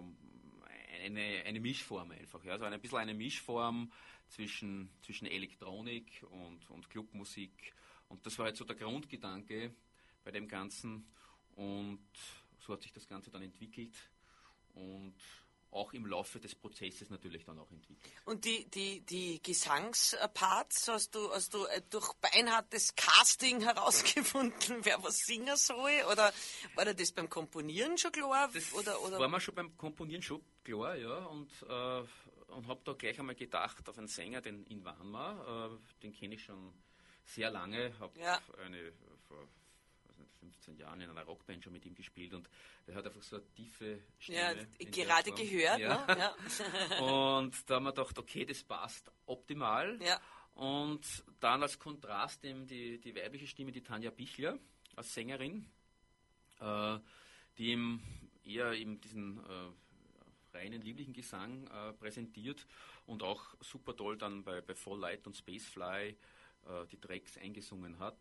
eine, eine Mischform einfach. Ja? Also ein bisschen eine Mischform zwischen, zwischen Elektronik und, und Clubmusik. Und das war halt so der Grundgedanke bei dem Ganzen. Und so hat sich das Ganze dann entwickelt. Und auch im Laufe des Prozesses natürlich dann auch entwickelt. Und die, die, die Gesangsparts, hast du, hast du äh, durch beinhartes Casting herausgefunden, wer was singen soll? Oder war dir das beim Komponieren schon klar? Das oder, oder? war mir schon beim Komponieren schon klar, ja. Und, äh, und habe da gleich einmal gedacht auf einen Sänger, den Inwanma, äh, den kenne ich schon sehr lange, habe Ja. eine vor fünfzehn Jahren in einer Rockband schon mit ihm gespielt und der hat einfach so eine tiefe Stimme. Ja, in gerade der Form. gehört, Ja. ne? Ja. Und da haben wir gedacht, okay, das passt optimal. Ja. Und dann als Kontrast eben die, die weibliche Stimme, die Tanja Bichler als Sängerin, äh, die eben eher eben diesen äh, reinen lieblichen Gesang äh, präsentiert und auch super toll dann bei, bei Fall Light und Spacefly äh, die Tracks eingesungen hat.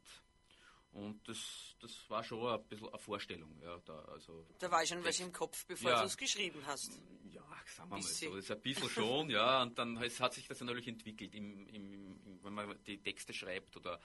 Und das, das war schon ein bisschen eine Vorstellung. Ja, da, also Da war schon was im Kopf, bevor Ja. du es geschrieben hast. Ja, sagen wir mal Bisschen. so. Das ist ein bisschen schon, ja. Und dann es hat sich das natürlich entwickelt, im, im, im, wenn man die Texte schreibt oder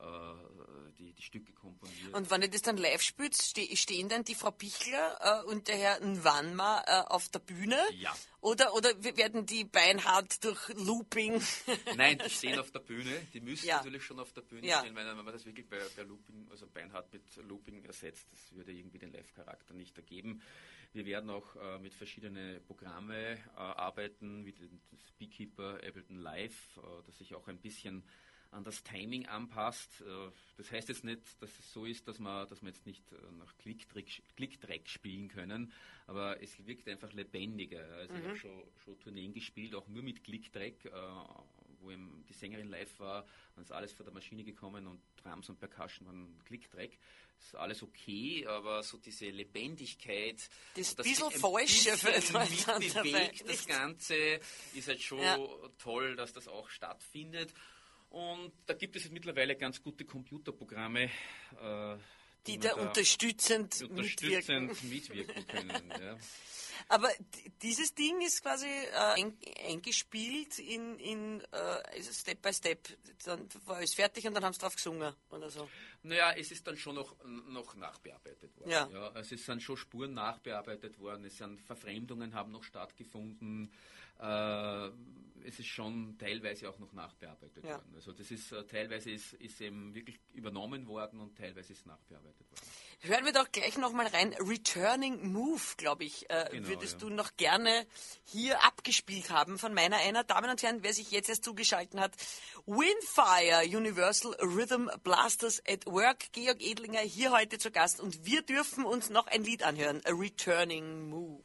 äh, die, die Stücke komponiert. Und wenn ihr das dann live spielt, ste stehen dann die Frau Pichler äh, und der Herr Nwanma äh, auf der Bühne? Ja. Oder, oder werden die beinhart durch Looping? Nein, die stehen auf der Bühne. Die müssen Ja. natürlich schon auf der Bühne Ja. stehen, weil wenn man das wirklich bei, bei Looping, also beinhart mit Looping ersetzt, das würde irgendwie den Live-Charakter nicht ergeben. Wir werden auch äh, mit verschiedenen Programmen äh, arbeiten, wie den Beekeeper Ableton Live, äh, das sich auch ein bisschen an das Timing anpasst. Äh, das heißt jetzt nicht, dass es so ist, dass man, dass man jetzt nicht äh, nach Klicktrack, Klicktrack spielen können, aber es wirkt einfach lebendiger. Also ich habe schon, schon Tourneen gespielt, auch nur mit Klicktrack, äh, wo eben die Sängerin live war, dann ist alles vor der Maschine gekommen und Drums und Percussion waren Klicktrack. Ist alles okay, aber so diese Lebendigkeit, Das dass bisschen sich ein Falsche bisschen vielleicht dann dabei mitbewegt, das nicht. Ganze ist halt schon Ja. toll, dass das auch stattfindet. Und da gibt es mittlerweile ganz gute Computerprogramme, äh, Die man da unterstützend, mitwirken. unterstützend mitwirken können. Ja. Aber d- dieses Ding ist quasi äh, ein, eingespielt in, in äh, also Step by Step. Dann war es fertig und dann haben sie drauf gesungen oder so. Naja, es ist dann schon noch, noch nachbearbeitet worden. Ja. Ja, also es sind schon Spuren nachbearbeitet worden, es sind Verfremdungen haben noch stattgefunden. Äh, es ist schon teilweise auch noch nachbearbeitet Ja. worden. Also das ist äh, teilweise ist, ist eben wirklich übernommen worden und teilweise ist nachbearbeitet worden. Hören wir doch gleich nochmal rein. Returning Move, glaube ich, äh, Genau, würdest ja. du noch gerne hier abgespielt haben von meiner einer. Damen und Herren, wer sich jetzt erst zugeschaltet hat, Windfire Universal Rhythm Blasters at Work. Georg Edlinger hier heute zu Gast und wir dürfen uns noch ein Lied anhören. A Returning Move.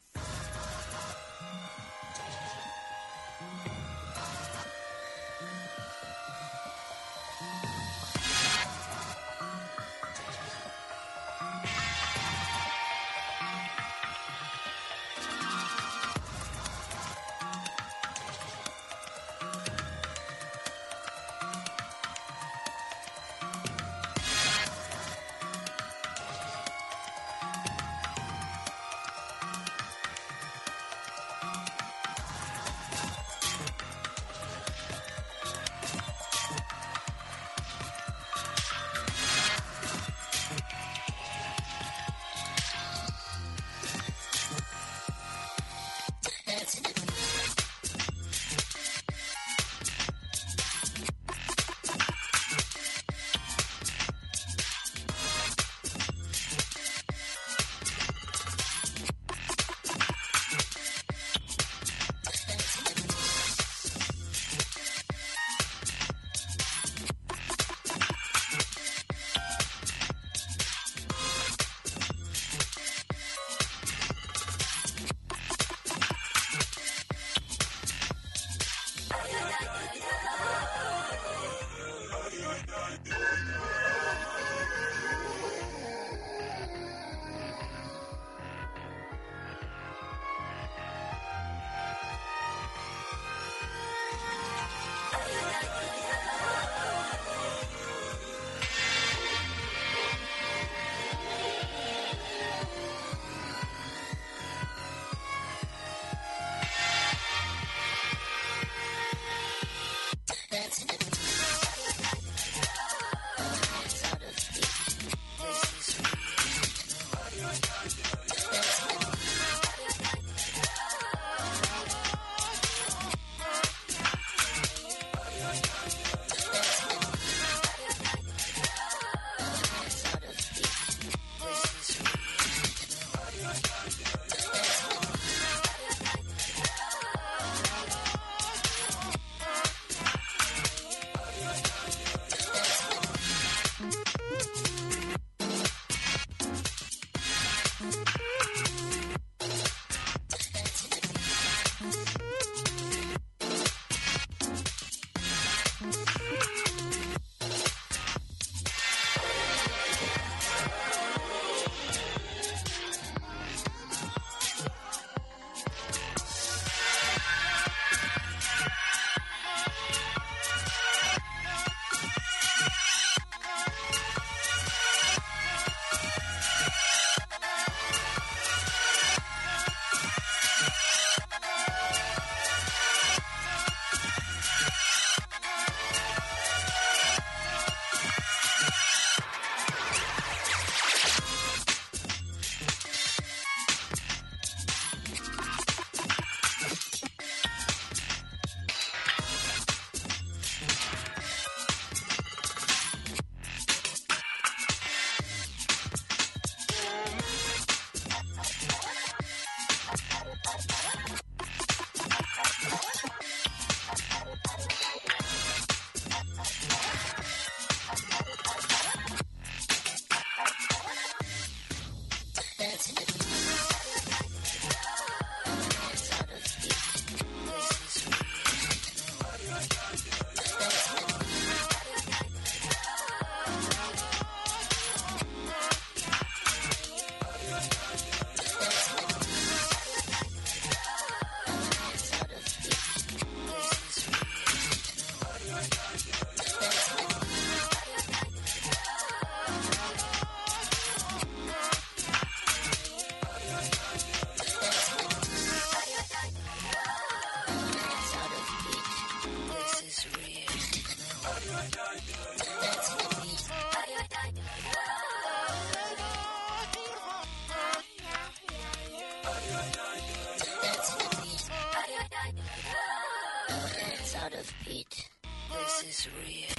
out of beat. This is real.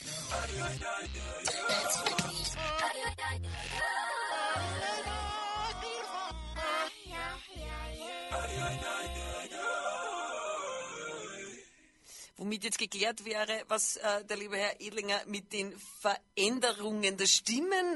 Dance with me. Womit jetzt geklärt wäre, was äh, der liebe Herr Edlinger mit den Veränderungen der Stimmen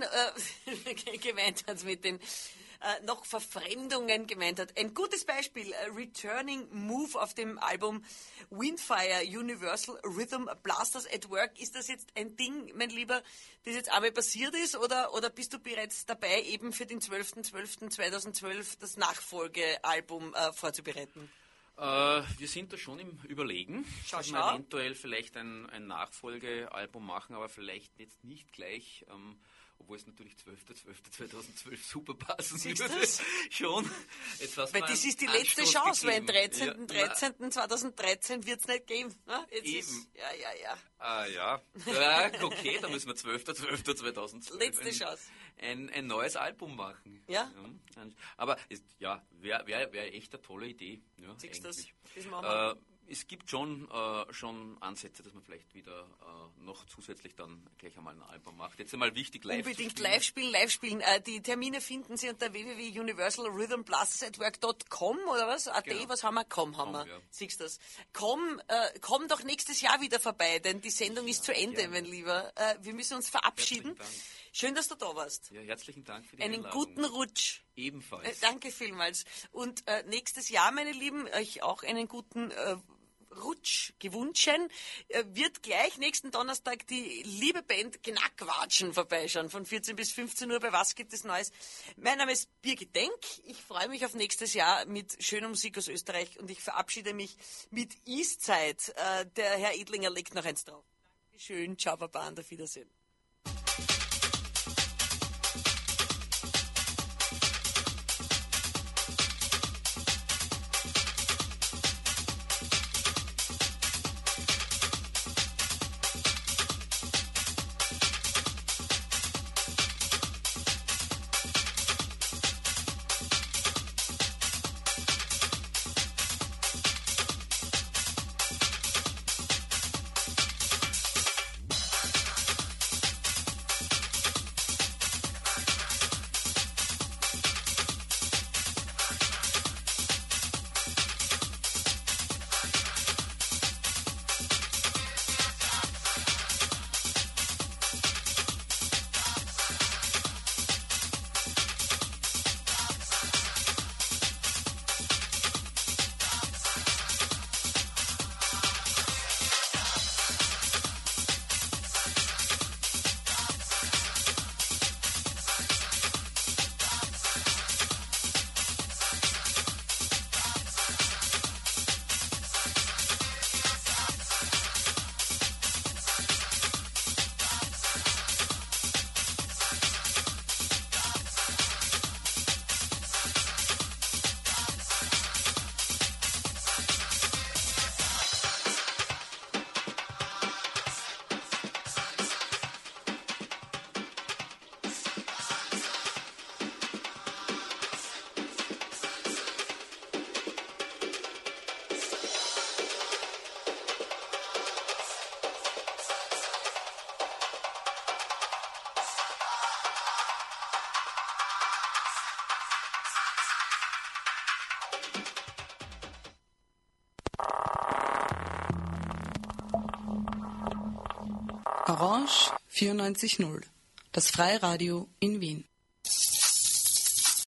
äh, gemeint hat, mit den äh, noch Verfremdungen gemeint hat. Ein gutes Beispiel, äh, Returning Move auf dem Album Windfire Universal Rhythm Blasters at Work. Ist das jetzt ein Ding, mein Lieber, das jetzt einmal passiert ist, oder, oder bist du bereits dabei, eben für den zwölften zwölften zweitausendzwölf das Nachfolgealbum äh, vorzubereiten? Äh, wir sind da schon im Überlegen, Schau, dass schau. wir eventuell vielleicht ein, ein Nachfolgealbum machen, aber vielleicht jetzt nicht gleich, ähm, obwohl es natürlich zwölfter zwölfter zweitausendzwölf super passen Siehst würde. du's? Schon etwas. Weil das ist die letzte Anstoß Chance, weil am gegeben. dreizehnten Ja, dreizehnten zweitausenddreizehn wird es nicht geben. Ne? Jetzt Eben. Ist, ja, ja, ja. Ah ja, ja okay, dann müssen wir zwölfter zwölfter zweitausendzwölf Letzte ein, Chance. Ein, ein neues Album machen. Ja. ja aber ist, ja, wäre wär, wär echt eine tolle Idee. Ja, Siehst du das? eigentlich. Das machen wir. Äh, es gibt schon, äh, schon Ansätze, dass man vielleicht wieder äh, noch zusätzlich dann gleich einmal ein Album macht. Jetzt einmal wichtig, live Unbedingt zu spielen. live spielen, live spielen. Äh, die Termine finden Sie unter w w w punkt universal rhythm blasters at work punkt com oder was? A T, Genau. was haben wir? Com haben Com, wir. ja. Siehst du das? Com, äh, komm doch nächstes Jahr wieder vorbei, denn die Sendung ist zu Ende, gerne. mein Lieber. Äh, wir müssen uns verabschieden. Herzlichen Dank. Schön, dass du da warst. Ja, herzlichen Dank für die Einen Einladung. guten Rutsch. Ebenfalls. Äh, danke vielmals. Und äh, nächstes Jahr, meine Lieben, euch auch einen guten äh, Rutsch gewünscht. Äh, wird gleich nächsten Donnerstag die liebe Band Knackwatschen vorbeischauen, von vierzehn bis fünfzehn Uhr. Bei Was gibt es Neues? Mein Name ist Birgit Denk. Ich freue mich auf nächstes Jahr mit schöner Musik aus Österreich und ich verabschiede mich mit Eastside. Äh, der Herr Edlinger legt noch eins drauf. Dankeschön, ciao, Baba, und auf Wiedersehen. Orange vierundneunzig Komma null, das Freiradio in Wien.